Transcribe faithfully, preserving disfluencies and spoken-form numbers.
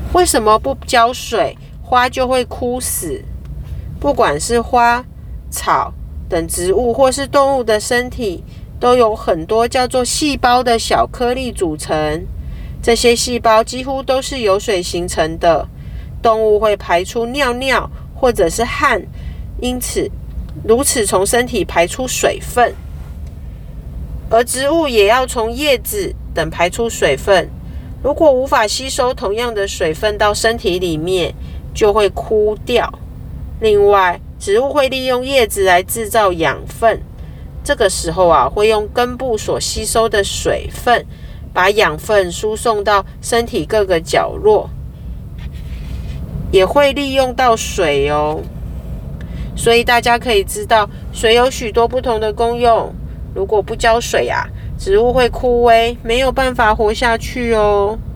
为什么不浇水，花就会枯死？不管是花、草等植物或是动物的身体，都有很多叫做细胞的小颗粒组成。这些细胞几乎都是由水形成的。动物会排出尿尿或者是汗，因此如此从身体排出水分。而植物也要从叶子等排出水分。如果无法吸收同样的水分到身体里面，就会枯掉。另外，植物会利用叶子来制造养分，这个时候啊，会用根部所吸收的水分，把养分输送到身体各个角落，也会利用到水哦。所以大家可以知道，水有许多不同的功用。如果不浇水啊，植物会枯萎，没有办法活下去哦。